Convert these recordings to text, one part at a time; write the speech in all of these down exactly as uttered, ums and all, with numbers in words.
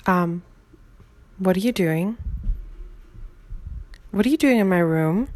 Um, what are you doing? What are you doing in my room?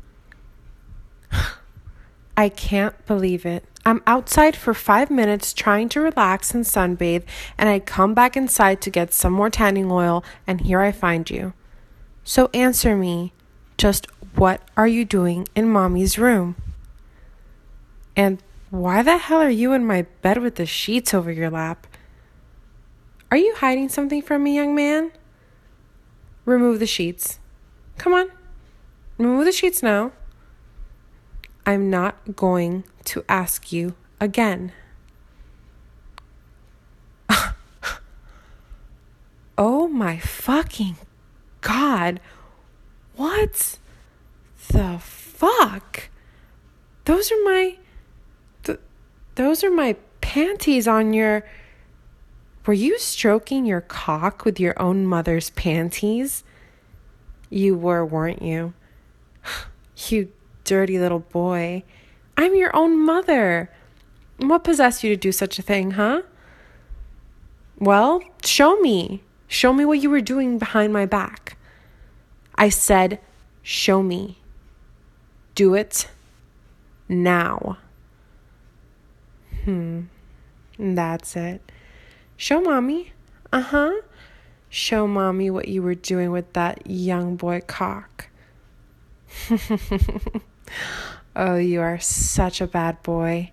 I can't believe it. I'm outside for five minutes trying to relax and sunbathe, and I come back inside to get some more tanning oil, and here I find you. So answer me, just what are you doing in Mommy's room? And why the hell are you in my bed with the sheets over your lap? Are you hiding something from me, young man? Remove the sheets. Come on, remove the sheets now. I'm not going to ask you again. Oh my fucking God. What the fuck? Those are my... Th- those are my panties on your... Were you stroking your cock with your own mother's panties? You were, weren't you? You dirty little boy. I'm your own mother. What possessed you to do such a thing, huh? Well, show me. Show me what you were doing behind my back. I said, show me. Do it now. Hmm. That's it. Show Mommy. Uh-huh. Show Mommy what you were doing with that young boy cock. Oh, you are such a bad boy.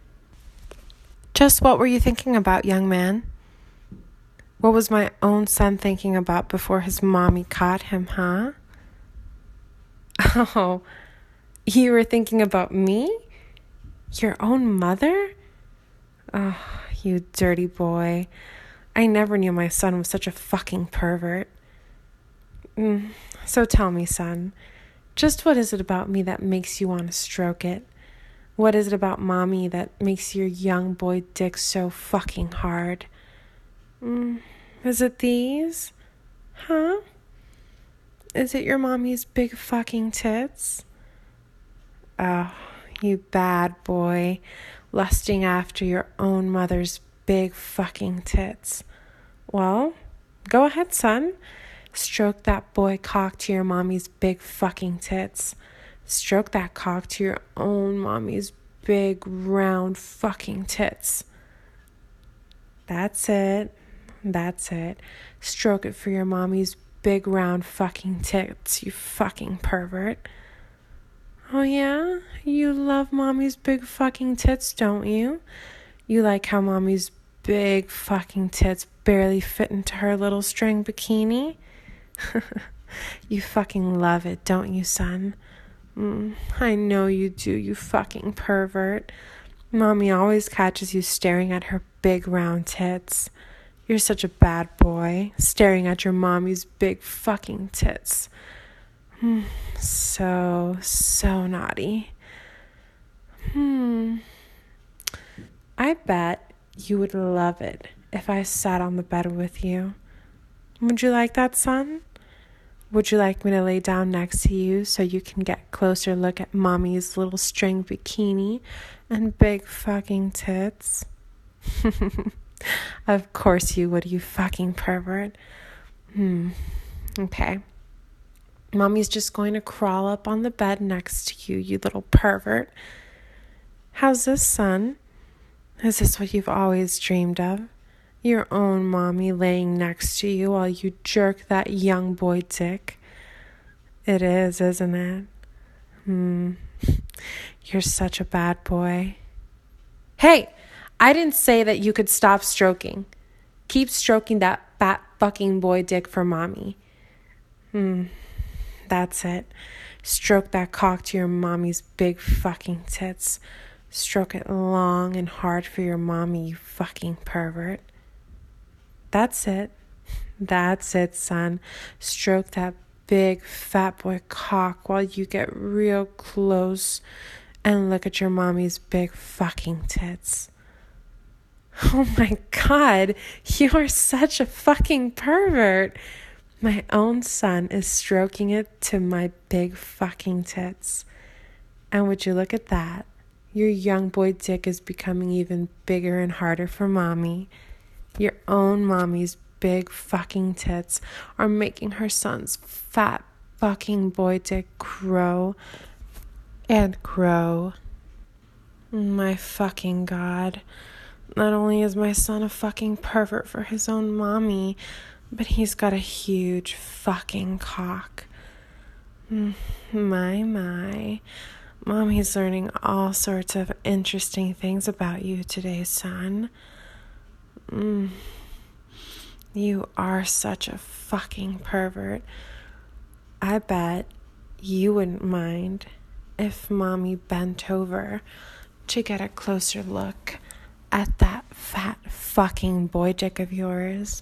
Just what were you thinking about, young man? What was my own son thinking about before his mommy caught him, huh? Oh, you were thinking about me? Your own mother? Oh, you dirty boy. I never knew my son was such a fucking pervert. Mm, so tell me, son, just what is it about me that makes you want to stroke it? What is it about Mommy that makes your young boy dick so fucking hard? Mm, is it these? Huh? Is it your mommy's big fucking tits? Oh, you bad boy, lusting after your own mother's big fucking tits. Well, go ahead, son. Stroke that boy cock to your mommy's big fucking tits. Stroke that cock to your own mommy's big round fucking tits. That's it. That's it. Stroke it for your mommy's big round fucking tits, you fucking pervert. Oh yeah? You love Mommy's big fucking tits, don't you? You like how Mommy's big fucking tits barely fit into her little string bikini? You fucking love it, don't you, son? Mm, I know you do, you fucking pervert. Mommy always catches you staring at her big round tits. You're such a bad boy, staring at your mommy's big fucking tits. Hmm, so, so naughty. Hmm. I bet you would love it if I sat on the bed with you. Would you like that, son? Would you like me to lay down next to you so you can get a closer look at Mommy's little string bikini and big fucking tits? Of course you would, you fucking pervert. Hmm. Okay. Mommy's just going to crawl up on the bed next to you, you little pervert. How's this, son? Is this what you've always dreamed of? Your own mommy laying next to you while you jerk that young boy dick? It is, isn't it? Hmm. You're such a bad boy. Hey! I didn't say that you could stop stroking. Keep stroking that fat fucking boy dick for Mommy. Hmm. That's it. Stroke that cock to your mommy's big fucking tits. Stroke it long and hard for your mommy, you fucking pervert. That's it. That's it, son. Stroke that big fat boy cock while you get real close and look at your mommy's big fucking tits. Oh my God, you are such a fucking pervert. My own son is stroking it to my big fucking tits. And would you look at that? Your young boy dick is becoming even bigger and harder for Mommy. Your own mommy's big fucking tits are making her son's fat fucking boy dick grow and grow. My fucking God. Not only is my son a fucking pervert for his own mommy, but he's got a huge fucking cock. My, my. Mommy's learning all sorts of interesting things about you today, son. Mm. You are such a fucking pervert. I bet you wouldn't mind if Mommy bent over to get a closer look at that fat fucking boy dick of yours.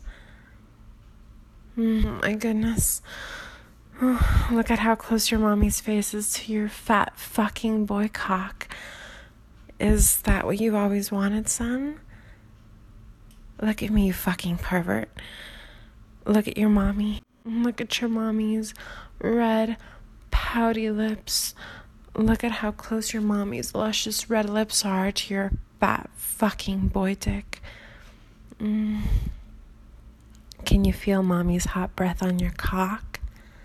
Mm, my goodness. Oh, look at how close your mommy's face is to your fat fucking boy cock. Is that what you always wanted, son? Look at me, you fucking pervert. Look at your mommy. Look at your mommy's red, pouty lips. Look at how close your mommy's luscious red lips are to your fat fucking boy dick. Mm. Can you feel mommy's hot breath on your cock?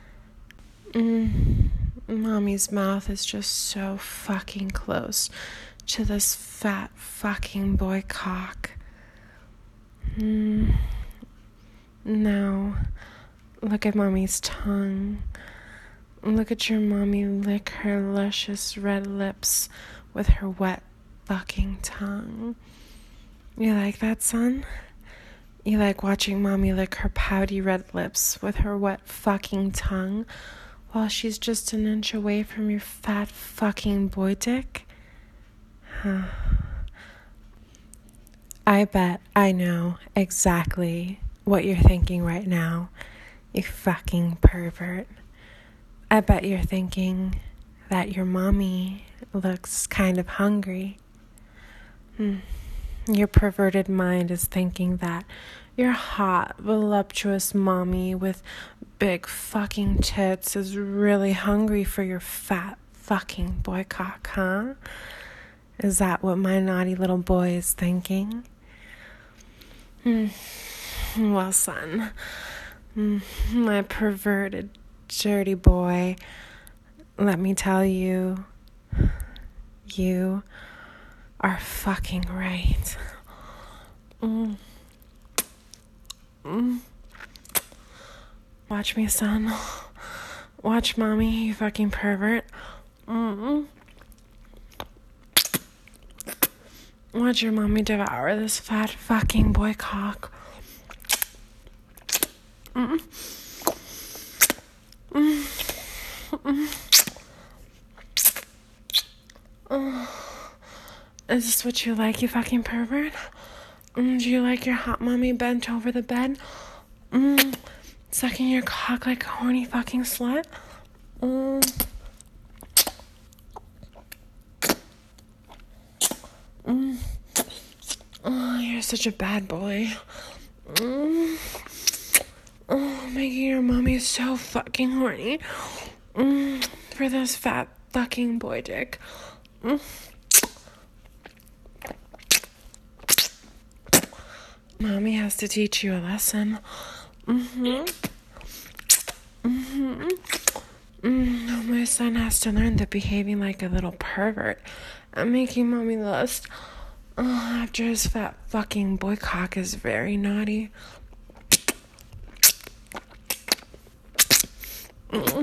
Mm. Mommy's mouth is just so fucking close to this fat fucking boy cock. Mm. Now, look at mommy's tongue. Look at your mommy lick her luscious red lips with her wet fucking tongue. You like that, son? You like watching mommy lick her pouty red lips with her wet fucking tongue while she's just an inch away from your fat fucking boy dick? Huh. I bet I know exactly what you're thinking right now, you fucking pervert. I bet you're thinking that your mommy looks kind of hungry. Hmm. Your perverted mind is thinking that your hot, voluptuous mommy with big fucking tits is really hungry for your fat fucking boy cock, huh? Is that what my naughty little boy is thinking? Hmm. Well, son, my perverted, dirty boy, let me tell you, you are fucking right. Mm. Mm. Watch me, son. Watch mommy, you fucking pervert. Mm-mm. Watch your mommy devour this fat fucking boy cock. Mm. Mm. Mm. Oh. Is this what you like, you fucking pervert? Mm, do you like your hot mommy bent over the bed? Mm, sucking your cock like a horny fucking slut? Mm. Mm. Oh, you're such a bad boy. Mm. Oh, making your mommy so fucking horny. Mm. For this fat fucking boy dick. Mm. Mommy has to teach you a lesson. Mm-hmm. Mm-hmm. Mm, my son has to learn that behaving like a little pervert and making mommy lust oh, after his fat fucking boy cock is very naughty. Mm.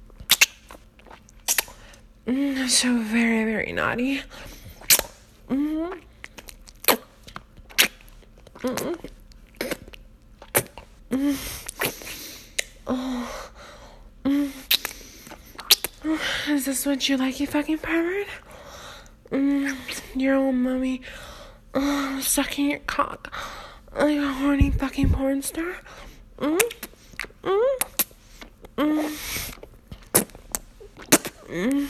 Mm, so very, very naughty. Mm-hmm. Mm-mm. Mm. Oh. Mm. Is this what you like, you fucking pervert? Mm. Your old mommy oh, sucking your cock like a horny fucking porn star? Mm. Mm. Mm. Mm.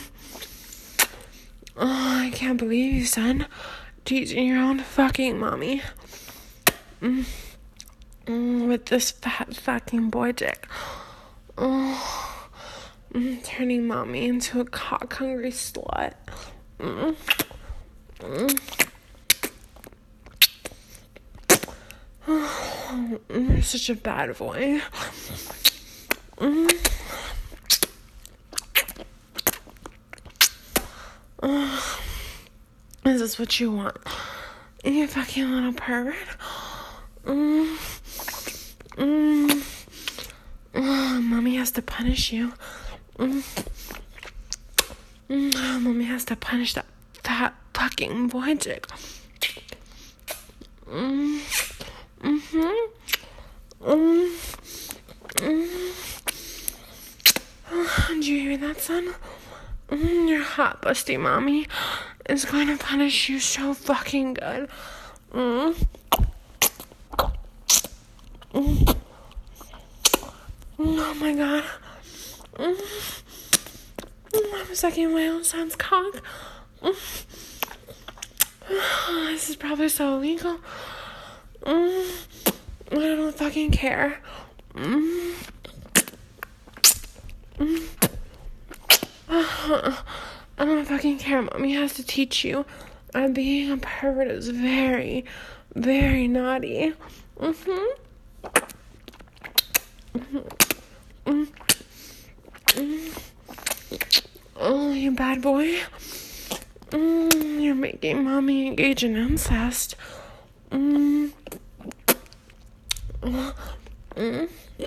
Oh, I can't believe you, son. Teaching your own fucking mommy. Mm. Mm, with this fat fucking boy dick. Oh, mm, turning mommy into a cock-hungry slut. Mm. Mm. Oh, Oh, you're such a bad boy. Mm. Oh, is this what you want? You fucking little pervert. Mm. Mm. Oh, mommy has to punish you. Mm. Mm. Oh, mommy has to punish that fat fucking boy chick. Mm. Mm-hmm. Mm. Mm. Oh, did you hear that, son? Mm, your hot busty mommy is going to punish you so fucking good. Mm. Mm. Oh my god. Mm. I was sucking my own son's cock. Mm. Oh, this is probably so illegal. Mm. I don't fucking care. Mm. Mm. Uh, I don't fucking care. Mommy has to teach you. Uh, being a pervert is very, very naughty. Mm-hmm. Mm-hmm. Mm-hmm. Oh, you bad boy. Mm, you're making mommy engage in incest. Mm. Mm.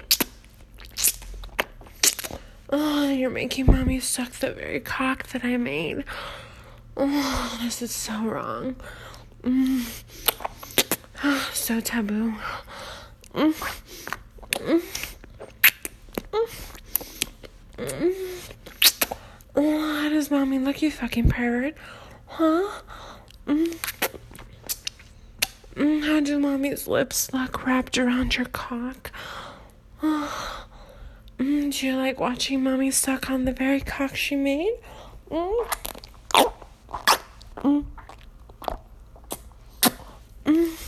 Oh, you're making mommy suck the very cock that I made. Oh, this is so wrong. Mm. So taboo. Mm. Mm. Mm. Oh, how does mommy look, you fucking pervert? Huh? Mm. Mm, how do mommy's lips look wrapped around your cock? Oh. Mm, do you like watching mommy suck on the very cock she made? Mm. Mm. Mm.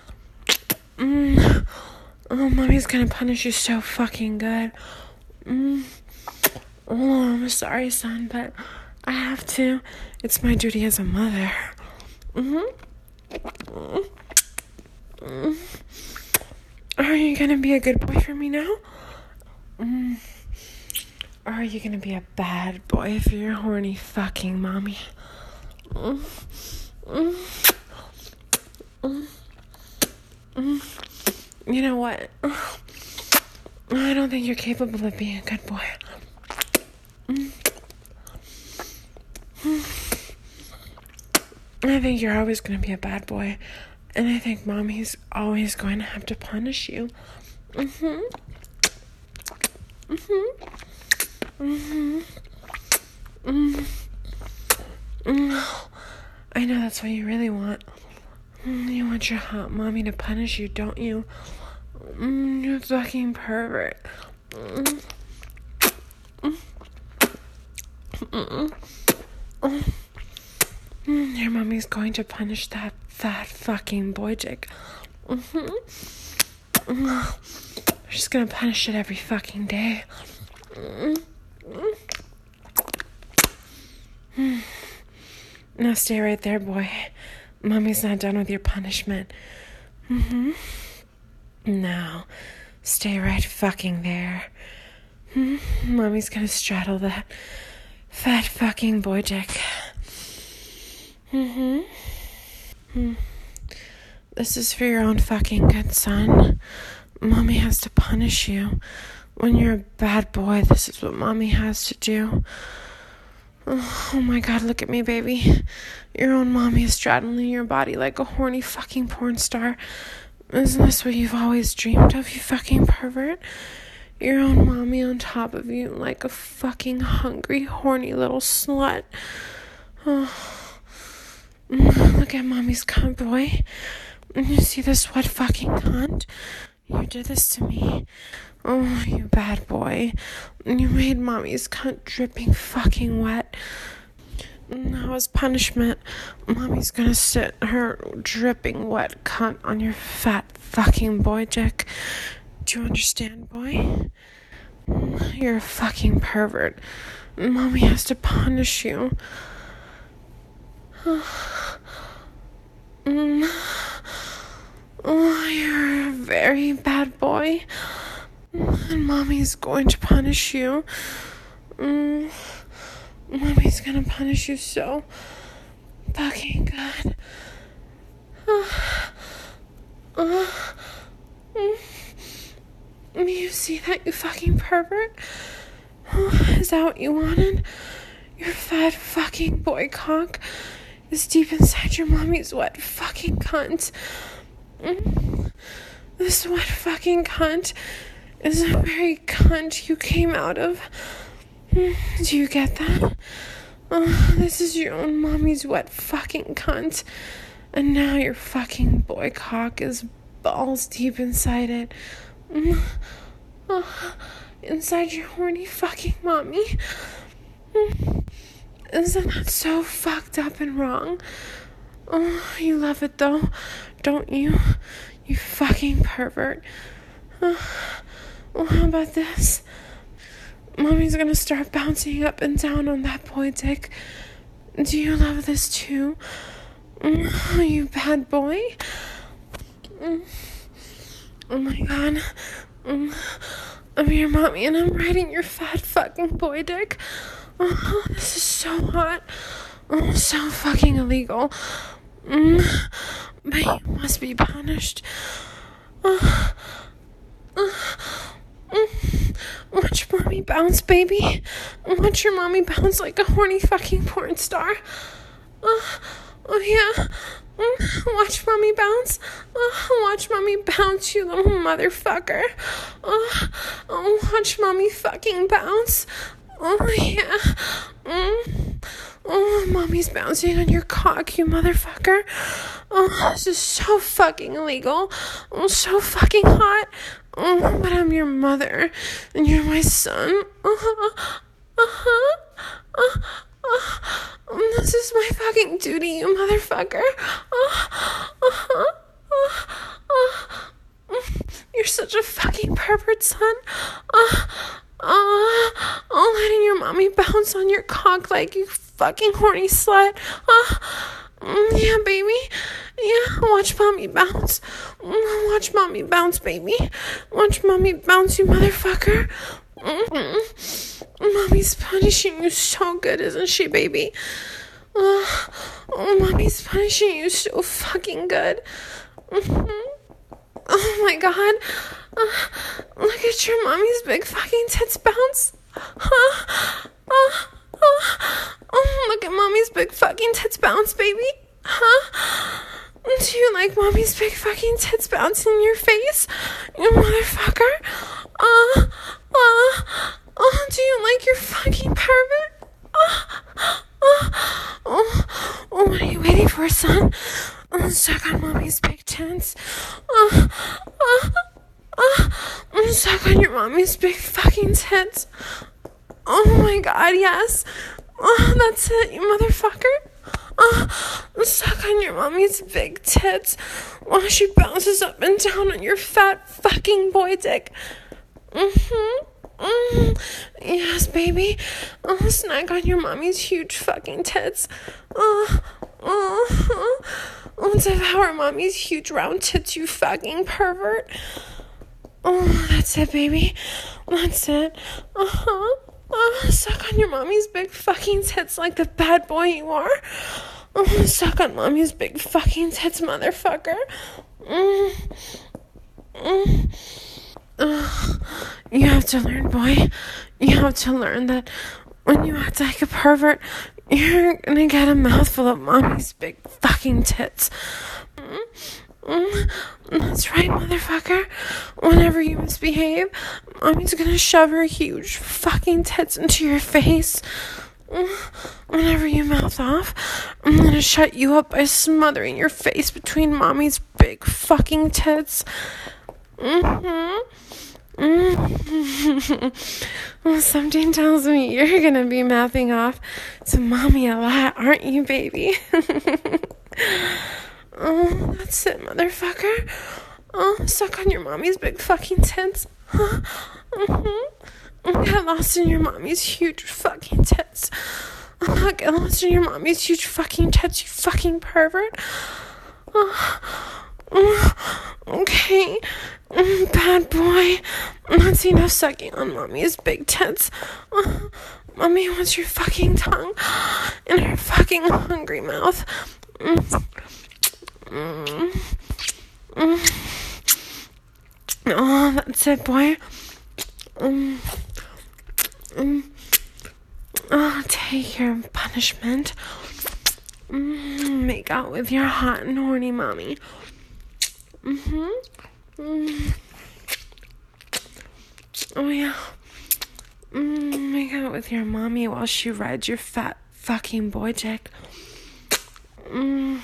Mm. Oh, mommy's gonna punish you so fucking good. Mm. Oh, I'm sorry, son, but I have to. It's my duty as a mother. Mm-hmm. Mm-hmm. Are you gonna be a good boy for me now? Mm. Or are you gonna be a bad boy for your horny fucking mommy? Mm. Mm. Mm. Mm. You know what? I don't think you're capable of being a good boy. Mm. Mm. I think you're always going to be a bad boy. And I think mommy's always going to have to punish you. Mm-hmm. Mm-hmm. Mm-hmm. Mm-hmm. Mm. I know that's what you really want. You want your hot mommy to punish you, don't you? Mm, you fucking pervert. Mm. Mm. Mm. Mm. Mm. Your mommy's going to punish that fat fucking boy chick. Mm-hmm. Mm. She's gonna punish it every fucking day. Mm. Mm. Now stay right there, boy. Mommy's not done with your punishment. Mm-hmm. Now, stay right fucking there. Mm-hmm. Mommy's gonna straddle that fat fucking boy dick. Mm-hmm. Mm. This is for your own fucking good, son. Mommy has to punish you. When you're a bad boy, this is what mommy has to do. Oh my god, look at me, baby. Your own mommy is straddling your body like a horny fucking porn star. Isn't this what you've always dreamed of, you fucking pervert? Your own mommy on top of you like a fucking hungry, horny little slut. Oh. Look at mommy's cunt, boy. You see this wet fucking cunt? You did this to me. Oh, you bad boy. You made mommy's cunt dripping fucking wet. Now as punishment, mommy's gonna sit her dripping wet cunt on your fat fucking boy dick. Do you understand, boy? You're a fucking pervert. Mommy has to punish you. Mm. Oh, you're a very bad boy. And Mommy's going to punish you. Mm, Mommy's gonna punish you so fucking good. Uh, uh, mm. You see that, you fucking pervert? Uh, is that what you wanted? Your fat fucking boy cock is deep inside your mommy's wet fucking cunt. Mm. This wet fucking cunt is the very cunt you came out of. Mm. Do you get that? Uh, this is your own mommy's wet fucking cunt. And now your fucking boy cock is balls deep inside it. Mm. Uh, inside your horny fucking mommy. Mm. Isn't that so fucked up and wrong? Oh, you love it though, don't you? You fucking pervert. Uh, well, how about this? Mommy's gonna start bouncing up and down on that boy dick. Do you love this too? Mm, you bad boy? Mm. Oh my god. Mm. I'm your mommy and I'm riding your fat fucking boy dick. Oh, this is so hot. Oh, so fucking illegal. Mm. But you must be punished. Uh, uh, mm. Watch mommy bounce, baby. Watch your mommy bounce like a horny fucking porn star. Uh, oh yeah. Mm. Watch mommy bounce. Uh, watch mommy bounce, you little motherfucker. Uh, oh, watch mommy fucking bounce. Oh, yeah. Mm. Oh, mommy's bouncing on your cock, you motherfucker. Oh, this is so fucking illegal. Oh, so fucking hot. Oh, but I'm your mother, and you're my son. Uh-huh. Uh-huh. Uh-huh. Uh, this is my fucking duty, you motherfucker. Uh-huh. Uh-huh. Uh-huh. Uh, you're such a fucking pervert, son. Uh, uh, oh, letting your mommy bounce on your cock like you fucking horny slut. Uh, mm, yeah, baby. Yeah, watch mommy bounce. Mm, watch mommy bounce, baby. Watch mommy bounce, you motherfucker. Mm-hmm. Mommy's punishing you so good, isn't she, baby? Uh, oh, mommy's punishing you so fucking good. Mm-hmm. Oh my god. Uh, look at your mommy's big fucking tits bounce. Huh? Uh, uh, oh, look at mommy's big fucking tits bounce, baby. Huh? Do you like mommy's big fucking tits bounce in your face, you motherfucker? Uh, uh, uh, do you like your fucking pervert? Uh, uh, oh, oh, what are you waiting for, son? Uh, suck on mommy's big tits. Uh, uh, uh, suck on your mommy's big fucking tits. Oh my god, yes. Uh, that's it, you motherfucker. Uh, suck on your mommy's big tits while she bounces up and down on your fat fucking boy dick. Mm-hmm. Mm, yes, baby. Oh, snack on your mommy's huge fucking tits. Oh, oh, oh, devour mommy's huge round tits, you fucking pervert. Oh, that's it, baby. That's it. Uh-huh. Oh, suck on your mommy's big fucking tits like the bad boy you are. Oh, suck on mommy's big fucking tits, motherfucker. Mm. Mm. Ugh. You have to learn, boy. You have to learn that when you act like a pervert, you're gonna get a mouthful of mommy's big fucking tits. Mm. Mm. That's right, motherfucker. Whenever you misbehave, mommy's gonna shove her huge fucking tits into your face. Whenever you mouth off, I'm gonna shut you up by smothering your face between mommy's big fucking tits. Mm-hmm. Mm-hmm. Well, something tells me you're gonna be mouthing off to mommy a lot, aren't you, baby? Oh, that's it, motherfucker. Oh, suck on your mommy's big fucking tits. Huh? Mm-hmm. Get lost in your mommy's huge fucking tits. Oh, get lost in your mommy's huge fucking tits, you fucking pervert. Oh, Okay, bad boy. That's enough sucking on mommy's big tits. Mommy wants your fucking tongue in her fucking hungry mouth. Mm. Mm. Mm. Oh, that's it, boy. Mm. Mm. Oh, take your punishment. Mm. Make out with your hot and horny mommy. Mm-hmm. Mm. Oh, yeah. Mm, make out with your mommy while she rides your fat fucking boy dick. Mm.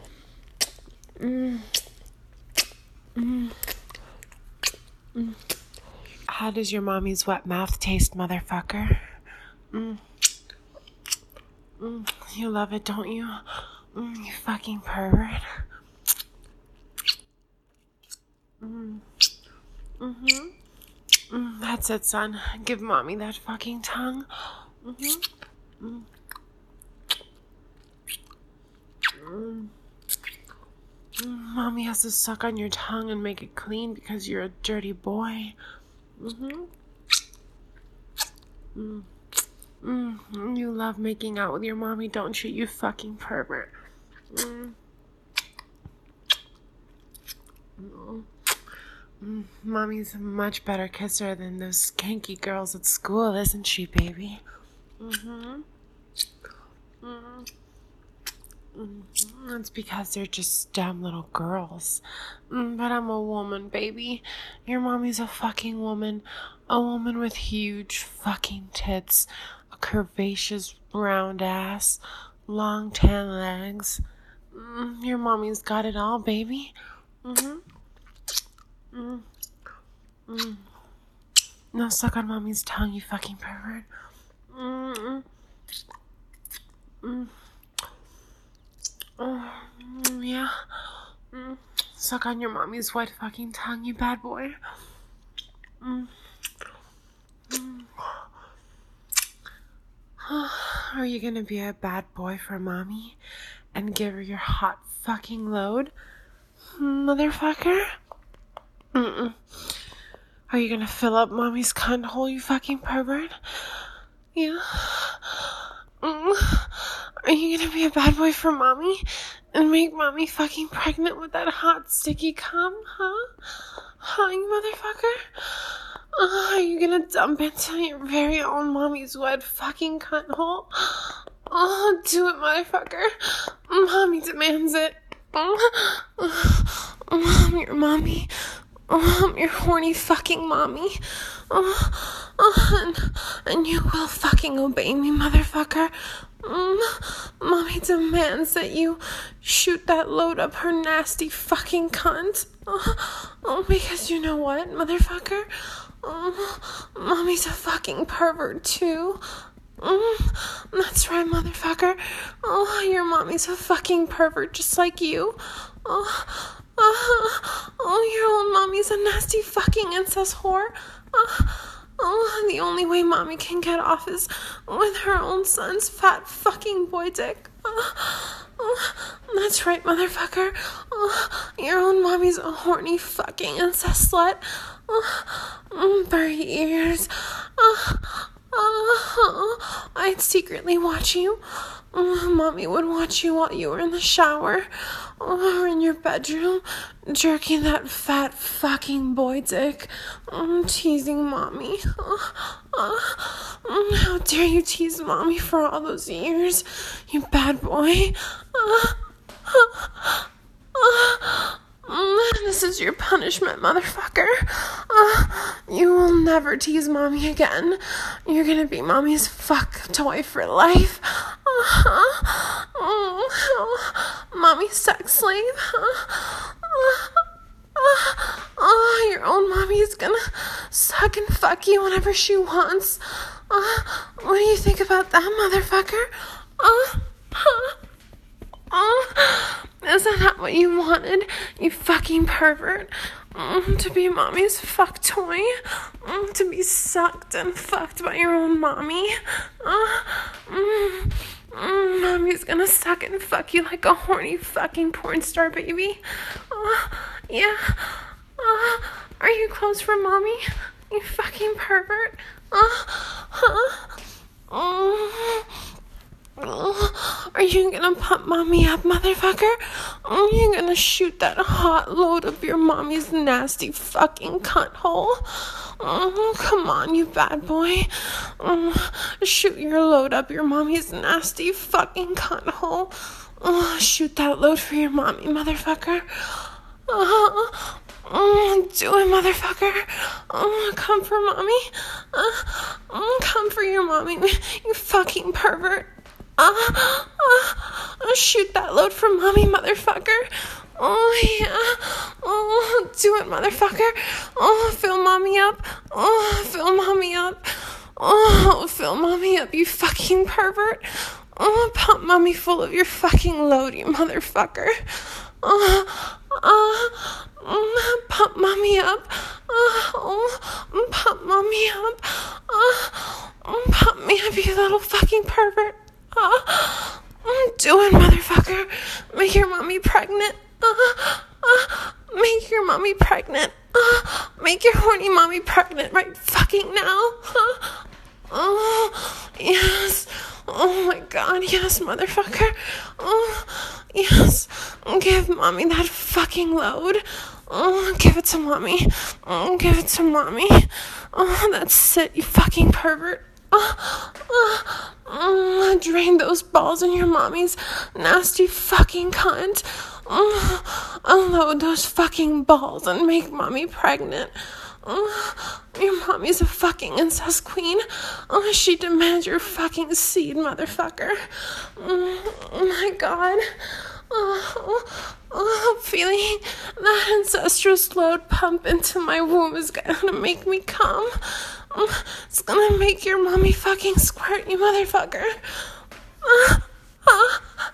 Mm. Mm. Mm. How does your mommy's wet mouth taste, motherfucker? Mm. Mm. You love it, don't you? Mm, you fucking pervert. Mm. Mm-hmm. Mm, that's it, son. Give mommy that fucking tongue. Mm-hmm. Mm. Mm. Mm. Mommy has to suck on your tongue and make it clean because you're a dirty boy. Mm-hmm. Mm. Mm. You love making out with your mommy, don't you, you fucking pervert? Mm. Mm. Mm, Mommy's a much better kisser than those skanky girls at school, isn't she, baby? Mm-hmm. Mm-hmm. Mm-hmm. It's because they're just dumb little girls. Mm, but I'm a woman, baby. Your mommy's a fucking woman. A woman with huge fucking tits, a curvaceous round ass, long tan legs. Mm, your mommy's got it all, baby. Mm-hmm. Mm. Mm. Now suck on mommy's tongue, you fucking pervert. Mm. Mm. Oh, mm, yeah. Mm. Suck on your mommy's white fucking tongue, you bad boy. Mm. Mm. Are you gonna be a bad boy for mommy and give her your hot fucking load, motherfucker? Mm-mm. Are you gonna fill up mommy's cunt hole, you fucking pervert? Yeah. Mm. Are you gonna be a bad boy for mommy and make mommy fucking pregnant with that hot sticky cum, huh? Huh, you motherfucker? Uh, are you gonna dump into your very own mommy's wet fucking cunt hole? Oh, do it, motherfucker. Mommy demands it. Oh, oh, your mommy. Oh, I'm your horny fucking mommy. Oh, oh, and, and you will fucking obey me, motherfucker. Mm, mommy demands that you shoot that load up her nasty fucking cunt. Oh, oh, because you know what, motherfucker? Oh, mommy's a fucking pervert, too. Mm, that's right, motherfucker. Oh, your mommy's a fucking pervert just like you. Oh, oh, oh, your old mommy's a nasty fucking incest whore. Oh, oh, the only way mommy can get off is with her own son's fat fucking boy dick. Oh, oh, that's right, motherfucker. Oh, your own mommy's a horny fucking incest slut. Oh, burn ears. Oh, oh, I'd secretly watch you. Oh, mommy would watch you while you were in the shower or in your bedroom, jerking that fat fucking boy dick, oh, teasing mommy. Oh, oh, how dare you tease mommy for all those years, you bad boy. Oh, oh, oh. This is your punishment, motherfucker. Uh, you will never tease mommy again. You're gonna be mommy's fuck toy for life. Uh, oh, oh, mommy's sex slave. Uh, uh, uh, your own mommy's gonna suck and fuck you whenever she wants. Uh, what do you think about that, motherfucker? Uh, uh, uh, Is that not what you wanted, you fucking pervert? Mm, to be mommy's fuck toy? Mm, to be sucked and fucked by your own mommy? Uh, mm, Mm, mommy's gonna suck and fuck you like a horny fucking porn star, baby. Uh, yeah. Uh, are you close for mommy? You fucking pervert. Uh, huh? Mm. Are you gonna pump mommy up, motherfucker? Are you gonna shoot that hot load up your mommy's nasty fucking cunt hole? Oh, come on, you bad boy. Oh, shoot your load up your mommy's nasty fucking cunt hole. Oh, shoot that load for your mommy, motherfucker. Oh, oh, do it, motherfucker. Oh, come for mommy. Uh, oh, come for your mommy, you fucking pervert. Uh, uh, shoot that load for mommy, motherfucker. Oh, yeah. Oh, do it, motherfucker. Oh, fill mommy up. Oh, fill mommy up. Oh, fill mommy up, you fucking pervert. Oh, pump mommy full of your fucking load, you motherfucker. Oh, uh, uh, pump mommy up. Oh, oh, pump mommy up. Oh, pump me up, you little fucking pervert. Uh, do it, motherfucker. Make your mommy pregnant. Uh, uh, make your mommy pregnant. Uh, make your horny mommy pregnant right fucking now. Uh, oh, yes. Oh my god, yes, motherfucker. Oh, yes. Give mommy that fucking load. Oh, give it to mommy. Oh, give it to mommy. Oh, that's it, you fucking pervert. Uh, uh, uh, drain those balls in your mommy's nasty fucking cunt. Uh, unload those fucking balls and make mommy pregnant. Uh, your mommy's a fucking incest queen. Uh, she demands your fucking seed, motherfucker. Uh, oh my god. Oh, oh, feeling that incestuous load pump into my womb is gonna make me come. It's gonna make your mommy fucking squirt, you motherfucker. Uh, uh,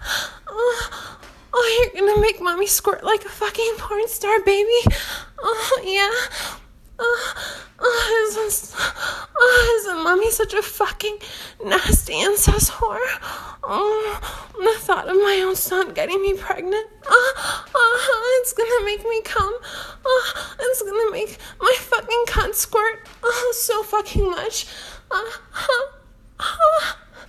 uh, oh, you're gonna make mommy squirt like a fucking porn star, baby. Oh, yeah. Uh, uh, isn't, uh, isn't mommy such a fucking nasty incest whore? Oh, the thought of my own son getting me pregnant, uh, uh, it's gonna make me come. Uh, it's gonna make my fucking cunt squirt uh, so fucking much. Uh, uh, uh,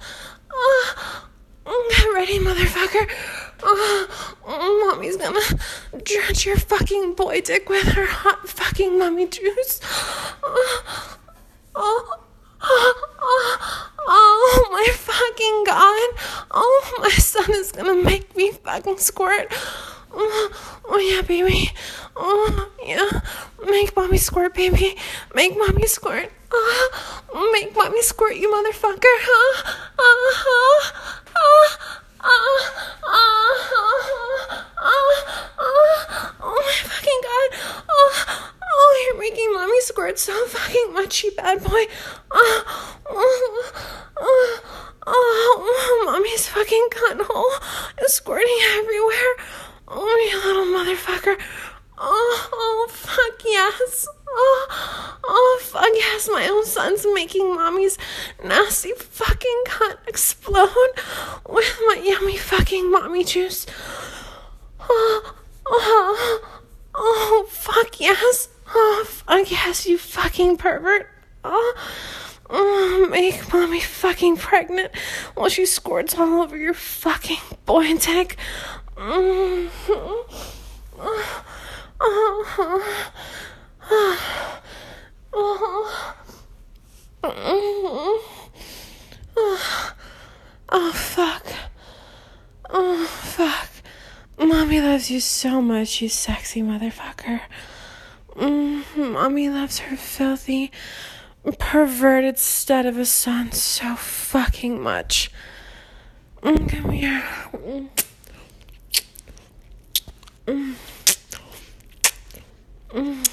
uh, get ready, motherfucker. Uh, oh, mommy's gonna drench your fucking boy dick with her hot fucking mummy juice. Uh, oh, oh, oh, oh, my fucking god. Oh, my son is gonna make me fucking squirt. Oh, oh yeah, baby. Oh, yeah. Make mommy squirt, baby. Make mommy squirt. Uh, make mommy squirt, you motherfucker. Huh? Uh, uh, uh, Uh, uh, uh, uh, uh, oh my fucking god. Oh, oh, you're making mommy squirt so fucking much, you bad boy. Uh, oh, oh, oh, mommy's fucking cunt hole is squirting everywhere. Oh, you little motherfucker. Oh, oh, fuck yes. Oh, oh, fuck yes, my own son's making mommy's nasty fucking cunt explode with my yummy fucking mommy juice. Oh, oh, oh, fuck yes. Oh, fuck yes, you fucking pervert. Oh, oh, make mommy fucking pregnant while she squirts all over your fucking boy dick. Mm-hmm. Oh, oh, oh, oh, oh, oh, oh, fuck. Oh, fuck. Mommy loves you so much, you sexy motherfucker. Mm, mommy loves her filthy, perverted stud of a son so fucking much. Mm, come here. Mm. Mm. Mm.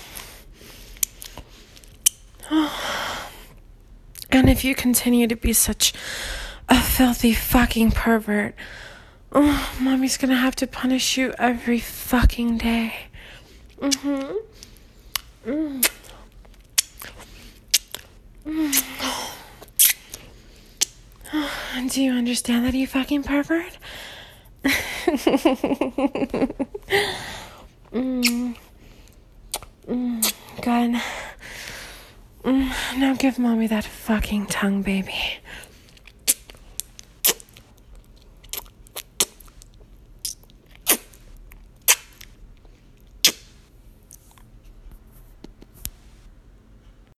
Oh. And if you continue to be such a filthy fucking pervert, oh, mommy's gonna have to punish you every fucking day. Mm-hmm. Mm. Mm. Do you understand that, you fucking pervert? mm. Mm. Good. Mm. Now give mommy that fucking tongue, baby.